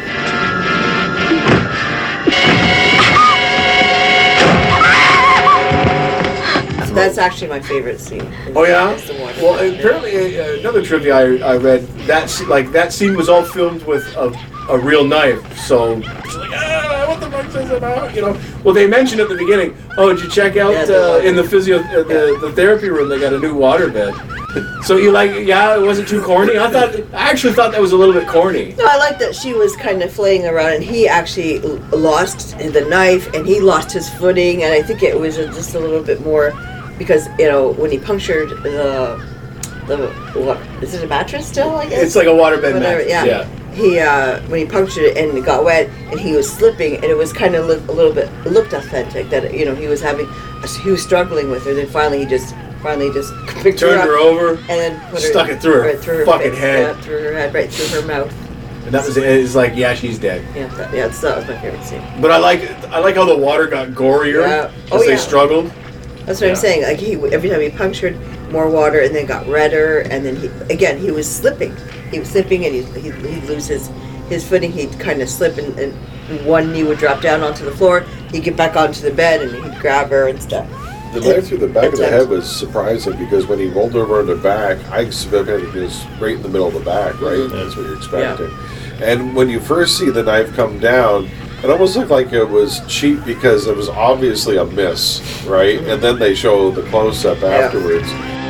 That's actually my favorite scene. Oh yeah. Well, apparently another trivia I read that scene was all filmed with a real knife. So she's like, I what the fuck is it about? You know. Well, they mentioned at the beginning. Oh, did you check out in the the therapy room? They got a new waterbed. So you like? Yeah, it wasn't too corny. I actually thought that was a little bit corny. No, I like that she was kind of flaying around, and he actually lost the knife, and he lost his footing, and I think it was just a little bit more because when he punctured the what is it, a mattress still? I guess it's like a waterbed mattress. Yeah. He when he punctured it and it got wet and he was slipping, and it was kind of a little bit, it looked authentic that he was struggling with her. Then finally he just picked turned her over and then stuck it through her fucking head, through her head, right through her mouth. And that was it. It's like, yeah, she's dead. Yeah, that was my favorite scene. But I like how the water got gorier as they struggled. That's what I'm saying. Like every time he punctured, more water, and then got redder, and then he was slipping. He was slipping, and he'd lose his footing. He'd kind of slip, and one knee would drop down onto the floor. He'd get back onto the bed, and he'd grab her and stuff. The knife through the back of the head was surprising because when he rolled over on the back, I expected it was right in the middle of the back, right? Mm-hmm. That's what you're expecting. Yeah. And when you first see the knife come down, it almost looked like it was cheap because it was obviously a miss, right? Mm-hmm. And then they show the close-up afterwards.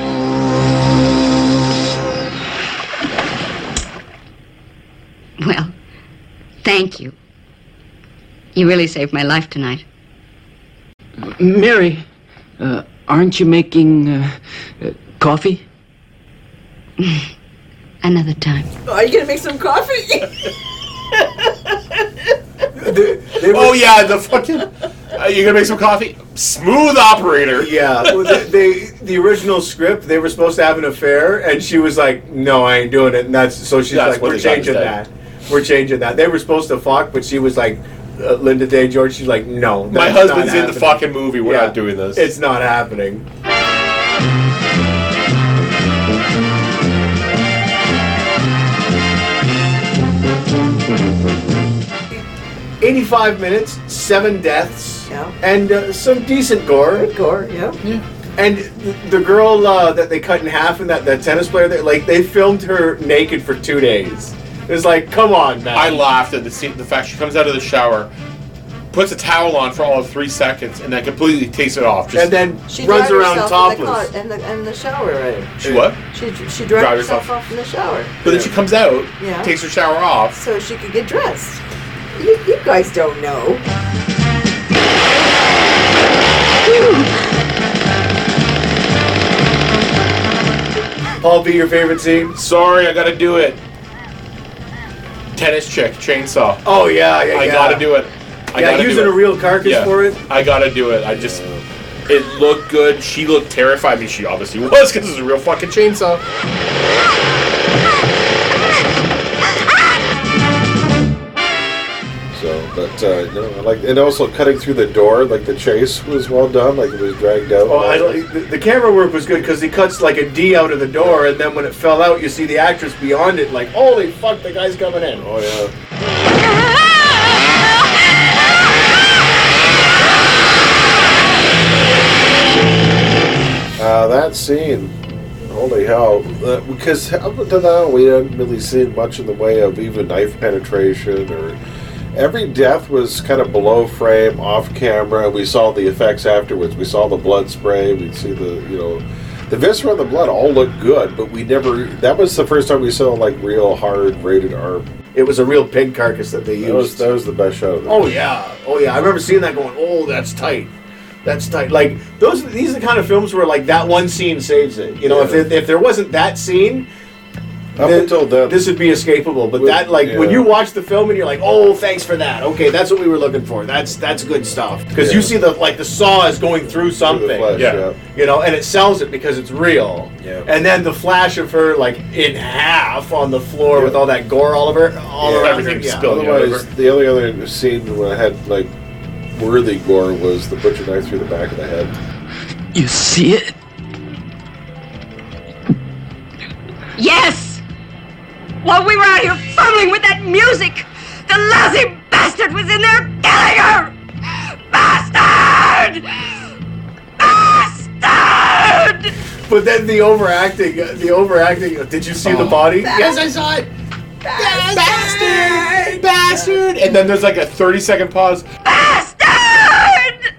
Well, thank you. You really saved my life tonight. Mary, aren't you making coffee? Another time. Are you gonna make some coffee? Oh yeah, the fucking. You gonna make some coffee? Smooth operator. Yeah, the original script, they were supposed to have an affair, and she was like, "No, I ain't doing it." And she's like, "We're changing that. We're changing that." They were supposed to fuck, but she was like, Linda Day George. She's like, "No, my husband's in the fucking movie. We're not doing this. It's not happening." 85 minutes, 7 deaths, and some decent gore. Good gore, yeah. And the girl that they cut in half, and that tennis player, they filmed her naked for 2 days. It was like, come on, man. I laughed at the fact she comes out of the shower, puts a towel on for all of 3 seconds, and then completely takes it off. And then she runs around topless. In the shower, right? She what? She dried herself off in the shower. But then she comes out, takes her shower off. So she could get dressed. You guys don't know. Paul B, your favorite scene? Sorry, I gotta do it. Tennis chick, chainsaw. Oh, yeah. I gotta do it. Using a real carcass for it? I gotta do it. It looked good. She looked terrified. I mean, she obviously was because it's a real fucking chainsaw. And also cutting through the door, like the chase was well done, like it was dragged out. The camera work was good because he cuts like a D out of the door, and then when it fell out, you see the actress beyond it, like, holy fuck, the guy's coming in. Oh yeah. That scene, holy hell! Because up until now, we hadn't really seen much in the way of even knife penetration or. Every death was kind of below frame, off camera. We saw the effects afterwards. We saw the blood spray. We'd see the viscera and the blood all looked good, but we never. That was the first time we saw like real hard rated R. It was a real pig carcass that they used. That was the best shot of it. Oh yeah. I remember seeing that going. Oh, that's tight. That's tight. Like these are the kind of films where like that one scene saves it. If there wasn't that scene. Until then, this would be escapable, but when you watch the film and you're like, "Oh, thanks for that." Okay, that's what we were looking for. That's good stuff because you see the saw is going through something, and it sells it because it's real. Yeah. And then the flash of her like in half on the floor with all that gore all around everything spilled. Otherwise, the only other scene where I had like worthy gore was the butcher knife through the back of the head. You see it? Yes. While we were out here fumbling with that music, the lousy bastard was in there killing her! Bastard! Bastard! But then the overacting, did you see the body? Yes, I saw it! Bastard! Bastard! And then there's like a 30-second pause. Bastard!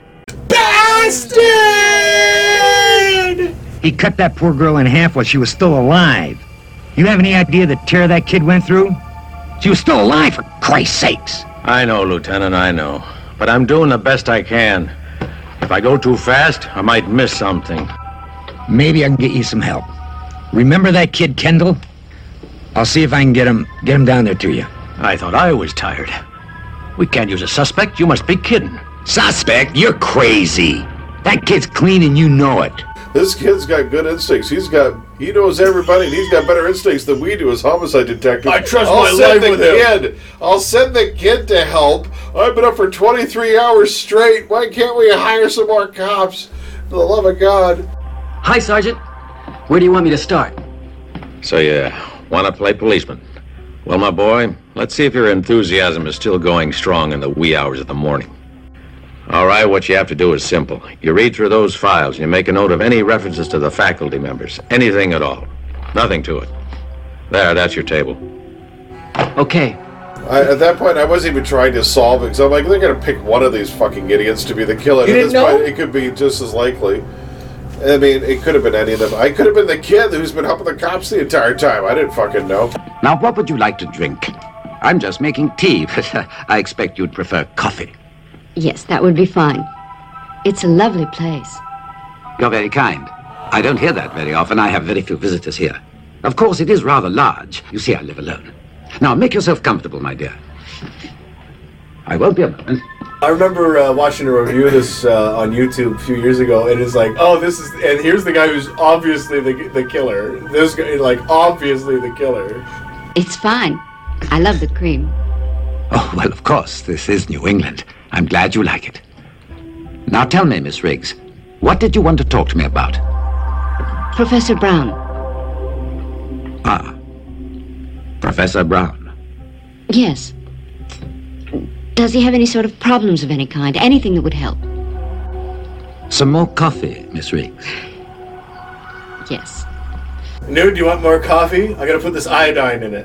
Bastard! He cut that poor girl in half while she was still alive. You have any idea the terror that kid went through? She was still alive, for Christ's sakes. I know, Lieutenant, I know. But I'm doing the best I can. If I go too fast, I might miss something. Maybe I can get you some help. Remember that kid, Kendall? I'll see if I can get him down there to you. I thought I was tired. We can't use a suspect. You must be kidding. Suspect? You're crazy. That kid's clean and you know it. This kid's got good instincts. He knows everybody, and he's got better instincts than we do as homicide detectives. I trust my life with him. I'll send the kid to help. I've been up for 23 hours straight. Why can't we hire some more cops? For the love of God. Hi, Sergeant. Where do you want me to start? So you want to play policeman? Well, my boy, let's see if your enthusiasm is still going strong in the wee hours of the morning. All right, what you have to do is simple. You read through those files and you make a note of any references to the faculty members. Anything at all. Nothing to it. There, that's your table. Okay. At that point, I wasn't even trying to solve it, because I'm like, they're going to pick one of these fucking idiots to be the killer. You didn't know? It could be just as likely. I mean, it could have been any of them. I could have been the kid who's been helping the cops the entire time. I didn't fucking know. Now, what would you like to drink? I'm just making tea, but I expect you'd prefer coffee. Yes, that would be fine. It's a lovely place. You're very kind. I don't hear that very often. I have very few visitors here. Of course, it is rather large. You see, I live alone. Now, make yourself comfortable, my dear. I won't be a moment. I remember watching a review of this on YouTube a few years ago, and it's like, oh, this is, and here's the guy who's obviously the killer. This guy, like, obviously the killer. It's fine. I love the cream. Oh, well, of course, this is New England. I'm glad you like it. Now tell me, Miss Riggs, what did you want to talk to me about? Professor Brown. Ah, Professor Brown. Yes. Does he have any sort of problems of any kind? Anything that would help? Some more coffee, Miss Riggs. Yes. Nude, do you want more coffee? I gotta put this iodine in it.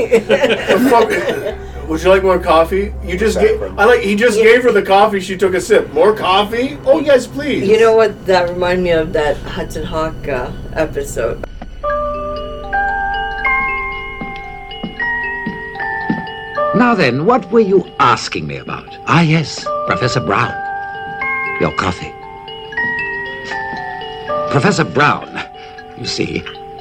Would you like more coffee? You just gave. He just gave her the coffee. She took a sip. More coffee? Oh yes, please. You know what? That reminded me of that Hudson Hawk episode. Now then, what were you asking me about? Ah, yes, Professor Brown. Your coffee. Professor Brown, you see,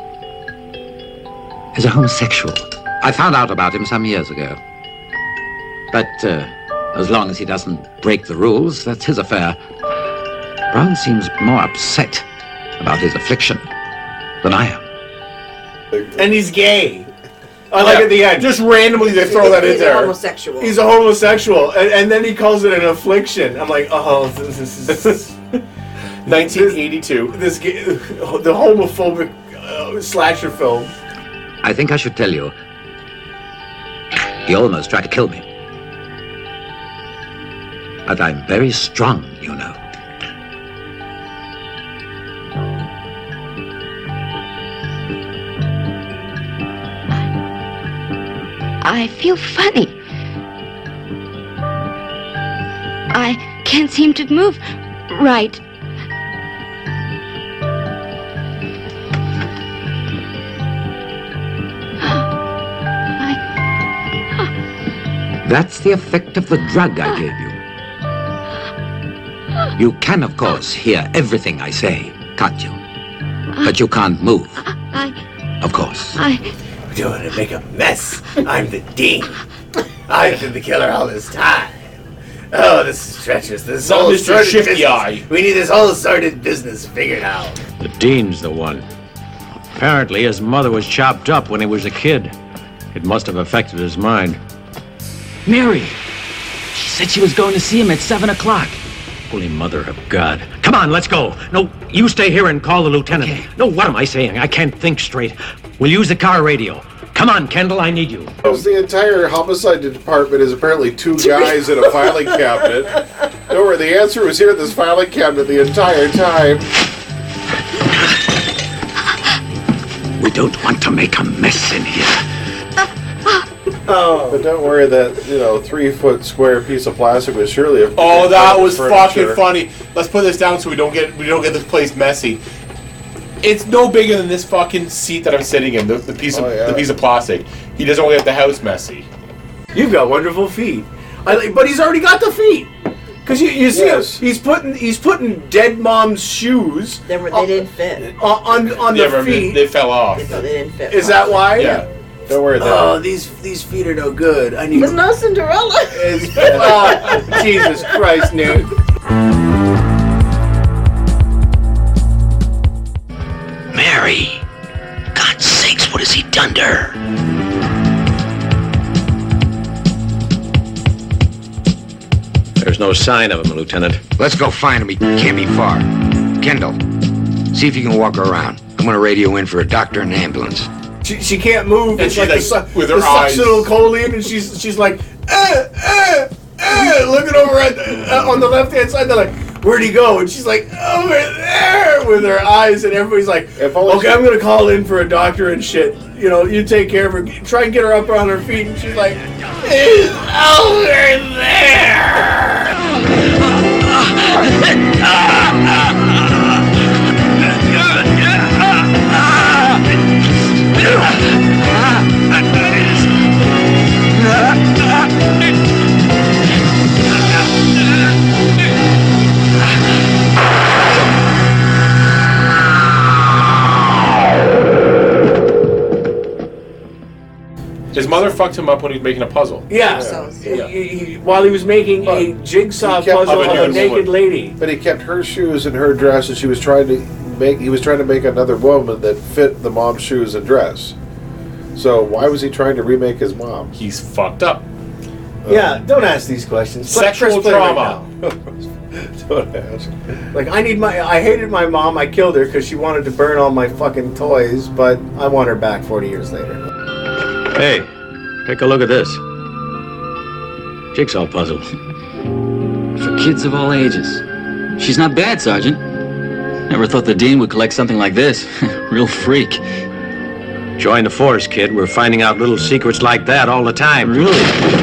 is a homosexual. I found out about him some years ago. But as long as he doesn't break the rules, that's his affair. Brown seems more upset about his affliction than I am. And he's gay. I like at the end. Just randomly they throw that in there. He's a homosexual. He's a homosexual. And then he calls it an affliction. I'm like, oh, this is 1982. The homophobic slasher film. I think I should tell you, he almost tried to kill me. But I'm very strong, you know. I feel funny. I can't seem to move right. That's the effect of the drug I gave you. You can, of course, hear everything I say, can't you? But you can't move. Of course. We're doing to make a mess. I'm the dean. I've been the killer all this time. Oh, this is treacherous. This is all Mr. Shifty Eye. We need this whole sordid business figured out. The dean's the one. Apparently, his mother was chopped up when he was a kid. It must have affected his mind. Mary! She said she was going to see him at 7 o'clock. Holy Mother of God. Come on, let's go. No, you stay here and call the lieutenant. Okay. No, what am I saying? I can't think straight. We'll use the car radio. Come on, Kendall, I need you. The entire homicide department is apparently two guys in a filing cabinet. Don't worry, the answer was here in this filing cabinet the entire time. We don't want to make a mess in here. Oh. But don't worry, that 3-foot square piece of plastic was surely a that was furniture. fucking funny. Let's put this down so we don't get this place messy. It's no bigger than this fucking seat that I'm sitting in. The piece of plastic. He doesn't want to get the house messy. You've got wonderful feet. But he's already got the feet. Because you see him, he's putting dead mom's shoes. They didn't fit. On the feet. They fell off. They didn't fit. Is that why? Yeah. Don't worry. Oh, these feet are no good. I need. It's not Cinderella. Oh, Jesus Christ, Newt. Mary! God's sakes, what has he done to her? There's no sign of him, Lieutenant. Let's go find him. He can't be far. Kendall, see if you can walk her around. I'm gonna radio in for a doctor and an ambulance. She can't move. And it's she's like with the her eyes. succinylcholine, and she's like, looking over on the left hand side. They're like, where'd he go? And she's like, over there, with her eyes, and everybody's like, okay, I'm gonna call in for a doctor and shit. You take care of her. Try and get her up on her feet, and she's like, he's over there. His mother fucked him up when he was making a puzzle. Yeah. While he was making a jigsaw puzzle of a naked lady. But he kept her shoes and her dress, and he was trying to make another woman that fit the mom's shoes and dress. So why was he trying to remake his mom? He's fucked up. Yeah, don't ask these questions. Sexual trauma. Don't ask. Like, I hated my mom. I killed her because she wanted to burn all my fucking toys, but I want her back 40 years later. Hey, take a look at this. Jigsaw puzzle. For kids of all ages. She's not bad, Sergeant. Never thought the Dean would collect something like this. Real freak. Join the force, kid. We're finding out little secrets like that all the time. Really?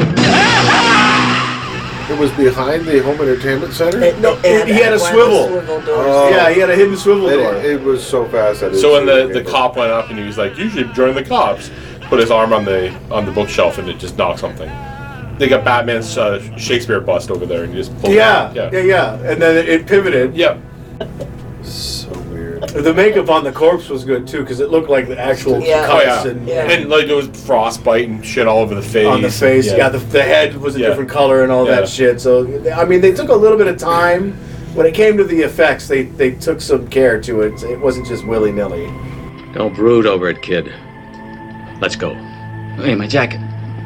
It was behind the home entertainment center? He had a swivel. Yeah, he had a hidden swivel door. It was so fast. So when the cop went up and he was like, "You should join the cops," put his arm on the bookshelf and it just knocked something. They got Batman's Shakespeare bust over there and you just pulled it out. Yeah. And then it pivoted. Yep. So weird. The makeup on the corpse was good too because it looked like the actual cuts and like there was frostbite and shit all over the face. On the face, the head was a different color and all that shit. So I mean, they took a little bit of time. When it came to the effects, they took some care to it. It wasn't just willy nilly. Don't brood over it, kid. Let's go. Hey, my jacket.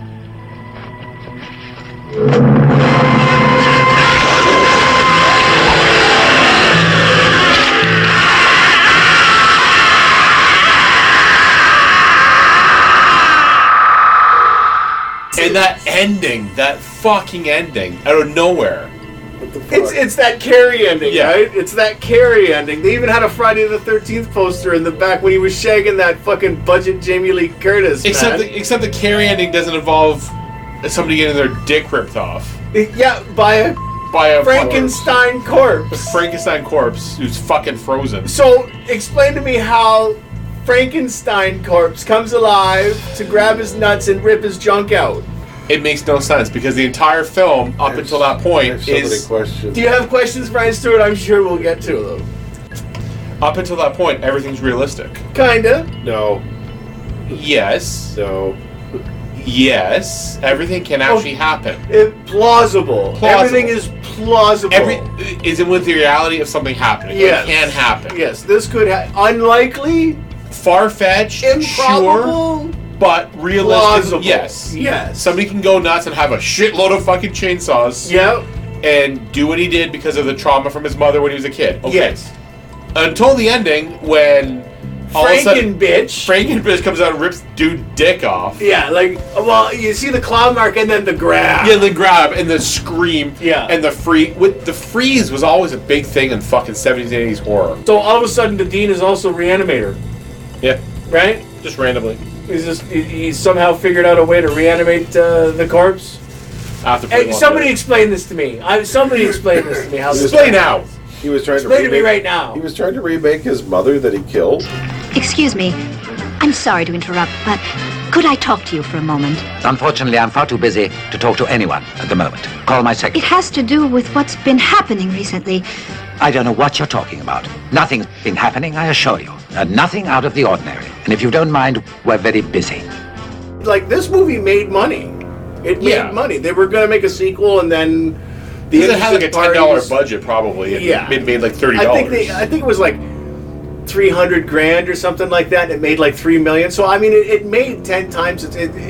And that ending, that fucking ending, out of nowhere. It's that Carrie ending, right? It's that Carrie ending. They even had a Friday the 13th poster in the back when he was shagging that fucking budget Jamie Lee Curtis. Except the Carrie ending doesn't involve somebody getting their dick ripped off. Yeah, by a Frankenstein corpse. A Frankenstein corpse who's fucking frozen. So explain to me how Frankenstein corpse comes alive to grab his nuts and rip his junk out. It makes no sense because the entire film up until that point is. Questions. Do you have questions, Brian Stewart? I'm sure we'll get to them. Up until that point, everything's realistic. Kinda. No. Yes. No. Yes. Everything can actually happen. Plausible. Everything is plausible. Is it with the reality of something happening? Yes. It can happen. Yes, this could happen. Unlikely. Far-fetched. Improbable. Sure. But realistic, plausible. Yes. Yes. Somebody can go nuts and have a shitload of fucking chainsaws. Yep. And do what he did because of the trauma from his mother when he was a kid. Okay. Yes. Until the ending when Frankenbitch comes out and rips dude's dick off. Yeah, like, well, you see the claw mark and then the grab. Yeah, the grab and the scream. Yeah. And the freeze was always a big thing in fucking 70s and 80s horror. So all of a sudden the Dean is also Reanimator. Yeah. Right? Just randomly. He somehow figured out a way to reanimate the corpse. Hey, somebody explain this to me. Somebody explain this to me. How this explain how? He was trying explain to me right now. He was trying to remake his mother that he killed. Excuse me. I'm sorry to interrupt, but could I talk to you for a moment? Unfortunately, I'm far too busy to talk to anyone at the moment. Call my It secretary. has to do with what's been happening recently. I don't know what you're talking about. Nothing's been happening, I assure you. Nothing out of the ordinary. And if you don't mind, we're very busy. Like, this movie made money. It made money. They were going to make a sequel, and then it had like a $10 budget, probably. It made like $30. I think it was like $300,000 or something like that. And it made like $3 million. So I mean, it made 10 times.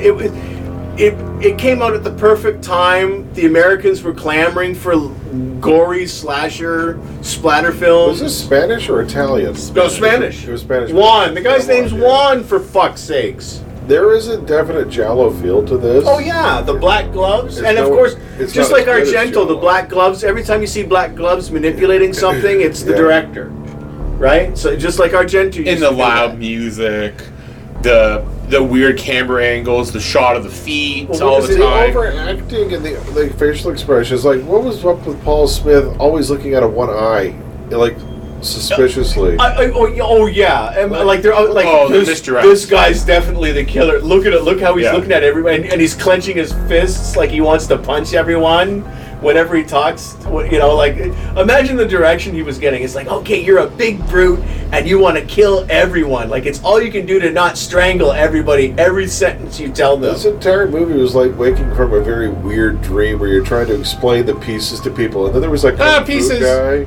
It came out at the perfect time. The Americans were clamoring for gory slasher splatter films. Was this Spanish or Italian? No, Spanish. It was Spanish. Juan. The guy's name's Juan, for fuck's sakes. There is a definite Giallo feel to this. Oh yeah, the black gloves, and of course, just like Argento, the black gloves. Every time you see black gloves manipulating something, it's the director, right? So just like Argento, in the loud music, the weird camera angles, the shot of the feet all the time. The overacting and the facial expressions. Like, what was up with Paul Smith always looking out of one eye, like suspiciously? Oh yeah, and like they're like this guy's definitely the killer. Look at it. Look how he's looking at everybody, and he's clenching his fists like he wants to punch everyone whenever he talks. Like, imagine the direction he was getting. It's like, okay, you're a big brute and you want to kill everyone. Like, it's all you can do to not strangle everybody every sentence you tell them. This entire movie was like waking from a very weird dream where you're trying to explain the pieces to people, and then there was like a pieces. guy.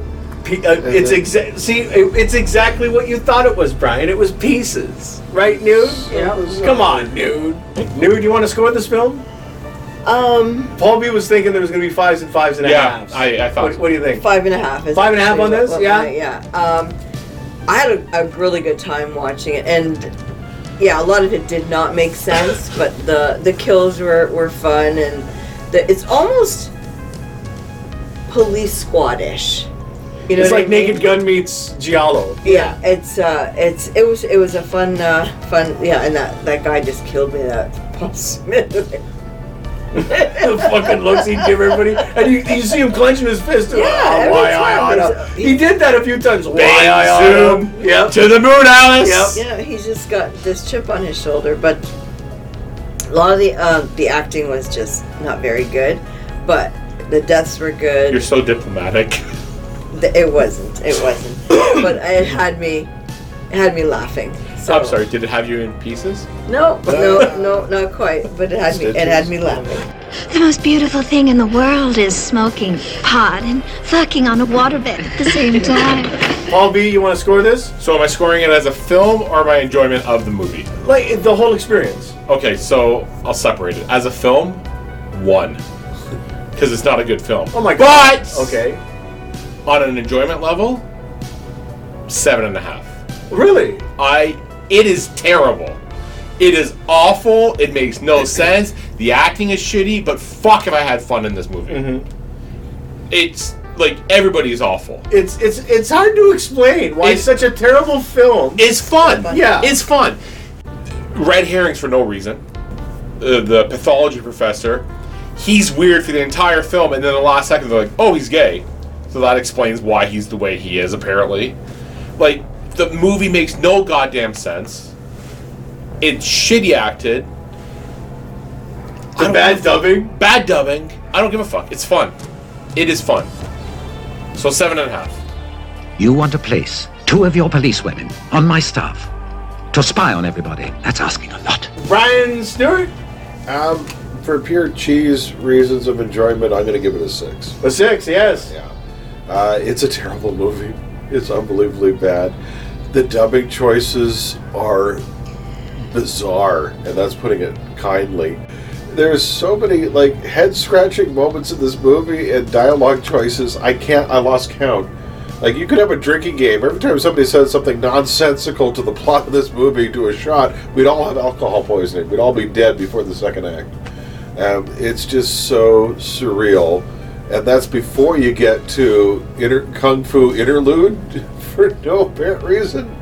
It's exactly what you thought it was, Brian. It was pieces, right, Nude? Come on, Nude. Nude, you want to score this film? Paul B was thinking there was going to be 5s and 5s and a halves. I thought. What do you think? 5.5. 5.5 on this? Yeah. I had a really good time watching it, and yeah, a lot of it did not make sense, but the kills were fun, and it's almost Police Squad-ish. You know, it's like Naked Gun meets Giallo. Yeah, it was a fun, yeah, and that guy just killed me. That Paul Smith. The fucking looks he'd give everybody, and you see him clenching his fist. Yeah, why I oughta. He did that a few times. Why I oughta. Yep. To the moon, Alice. Yep. Yeah, he's just got this chip on his shoulder, but a lot of the acting was just not very good, but the deaths were good. You're so diplomatic. It wasn't, but it had me laughing. So. I'm sorry. Did it have you in pieces? No, not quite. But it had me laughing. The most beautiful thing in the world is smoking pot and fucking on a waterbed at the same time. Paul B, you want to score this? So am I scoring it as a film or my enjoyment of the movie? Like the whole experience. Okay, so I'll separate it. As a film, 1. Because it's not a good film. Oh my god. But okay. On an enjoyment level, 7.5. Really? It is terrible. It is awful. It makes no sense. The acting is shitty, but fuck if I had fun in this movie. Mm-hmm. It's like everybody's awful. It's hard to explain why it's such a terrible film. It's fun. Yeah. It's fun. Red herrings for no reason. The pathology professor, he's weird for the entire film, and then the last second they're like, oh, he's gay. So that explains why he's the way he is, apparently. Like, the movie makes no goddamn sense. It's shitty acted. Bad dubbing. Bad dubbing. I don't give a fuck. It's fun. It is fun. So 7.5. You want to place 2 of your policewomen on my staff to spy on everybody. That's asking a lot. Brian Stewart? For pure cheese reasons of enjoyment, I'm going to give it a 6. A 6, yes. Yeah. It's a terrible movie. It's unbelievably bad. The dubbing choices are bizarre, and that's putting it kindly. There's so many like head-scratching moments in this movie and dialogue choices. I lost count. Like, you could have a drinking game. Every time somebody says something nonsensical to the plot of this movie to a shot, we'd all have alcohol poisoning. We'd all be dead before the second act. It's just so surreal. And that's before you get to Kung Fu Interlude for no apparent reason.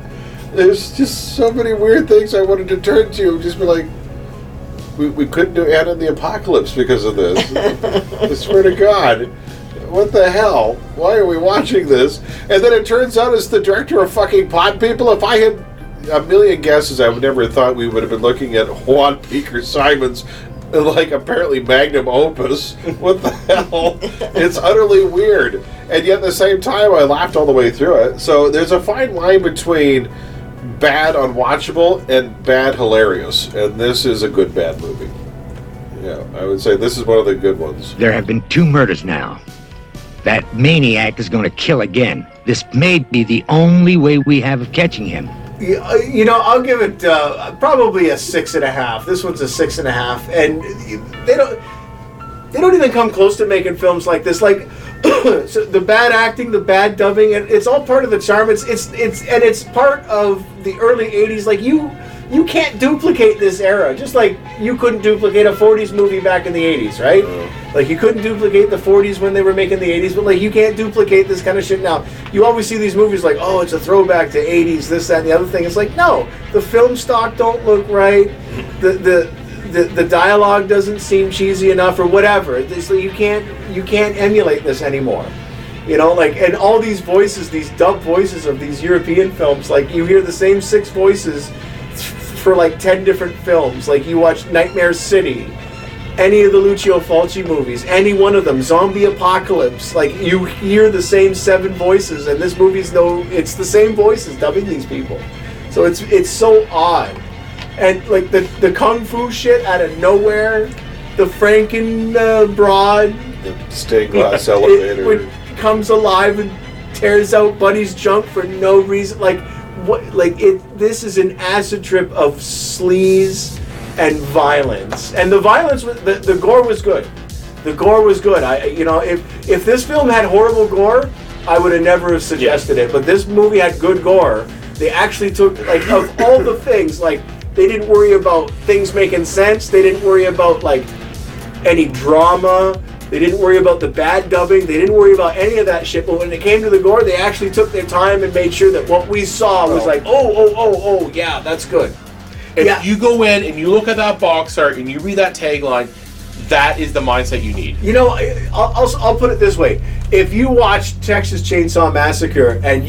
There's just so many weird things I wanted to turn to. Just be like, we couldn't do Anna and the Apocalypse because of this. I swear to God. What the hell? Why are we watching this? And then it turns out it's the director of fucking Pod People. If I had a million guesses, I would never have thought we would have been looking at Juan Piker Simon's, like, apparently magnum opus. What the hell? It's utterly weird. And yet at the same time, I laughed all the way through it. So there's a fine line between bad unwatchable and bad hilarious. And this is a good bad movie. Yeah, I would say this is one of the good ones. There have been 2 murders now. That maniac is going to kill again. This may be the only way we have of catching him. You know, I'll give it probably a 6.5. This one's a 6.5, and they don't even come close to making films like this. Like so the bad acting, the bad dubbing, and it's all part of the charm. It's part of the early '80s. Like you can't duplicate this era, just like you couldn't duplicate a 40s movie back in the 80s, right? Like you couldn't duplicate the 40s when they were making the 80s, but like you can't duplicate this kind of shit now. You always see these movies like, oh, it's a throwback to 80s, this, that, and the other thing. It's like, no, the film stock don't look right, the dialogue doesn't seem cheesy enough or whatever. It's like you can't emulate this anymore. You know, like, and all these voices, these dubbed voices of these European films, like you hear the same 6 voices for like 10 different films. Like you watch Nightmare City, any of the Lucio Fulci movies, any one of them, Zombie Apocalypse, like you hear the same 7 voices, and this movie's it's the same voices dubbing these people. So it's so odd. And like the kung fu shit out of nowhere, the Franken broad, the stained glass elevator it comes alive and tears out Buddy's junk for no reason. Like what? Like this is an acid trip of sleaze and violence. And the violence, the gore was good. The gore was good. If this film had horrible gore, I would have never suggested it. But this movie had good gore. They actually took, like, of all the things, like, they didn't worry about things making sense. They didn't worry about, like, any drama. They didn't worry about the bad dubbing. They didn't worry about any of that shit. But when it came to the gore, they actually took their time and made sure that what we saw was like, oh, yeah, that's good. If you go in and you look at that box art and you read that tagline, that is the mindset you need. You know, I'll put it this way. If you watched Texas Chainsaw Massacre and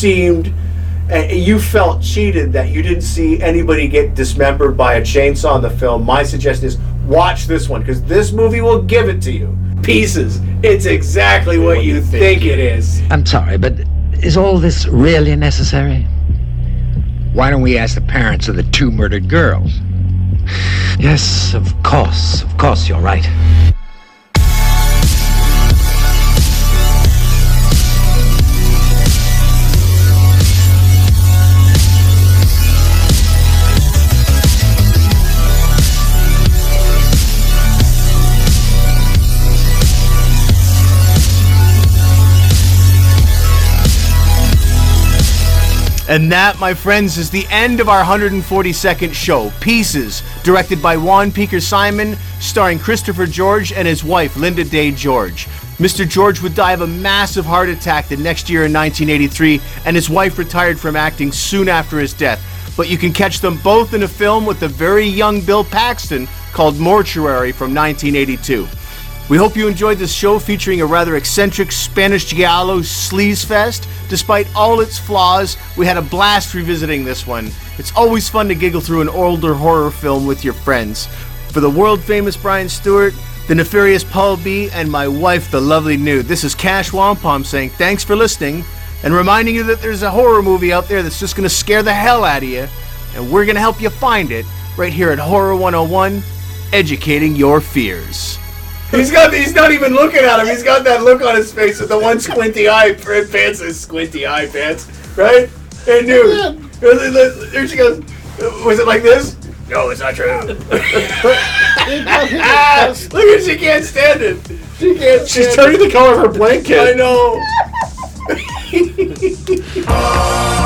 you felt cheated that you didn't see anybody get dismembered by a chainsaw in the film, my suggestion is watch this one, because this movie will give it to you. Pieces. It's exactly what you think it is. I'm sorry, but is all this really necessary? Why don't we ask the parents of the 2 murdered girls? Yes, of course, you're right. And that, my friends, is the end of our 142nd show, Pieces, directed by Juan Piker Simon, starring Christopher George and his wife, Linda Day George. Mr. George would die of a massive heart attack the next year in 1983, and his wife retired from acting soon after his death. But you can catch them both in a film with the very young Bill Paxton called Mortuary from 1982. We hope you enjoyed this show featuring a rather eccentric Spanish giallo sleaze fest. Despite all its flaws, we had a blast revisiting this one. It's always fun to giggle through an older horror film with your friends. For the world-famous Brian Stewart, the nefarious Paul B., and my wife, the lovely Nude, this is Cash Wampum saying thanks for listening, and reminding you that there's a horror movie out there that's just going to scare the hell out of you, and we're going to help you find it right here at Horror 101, educating your fears. He's not even looking at him. He's got that look on his face with the one squinty eye pants, his squinty eye pants, right? Hey, dude. There she goes. Was it like this? No, it's not true. Look at she can't stand it. She's turning the color of her blanket. I know.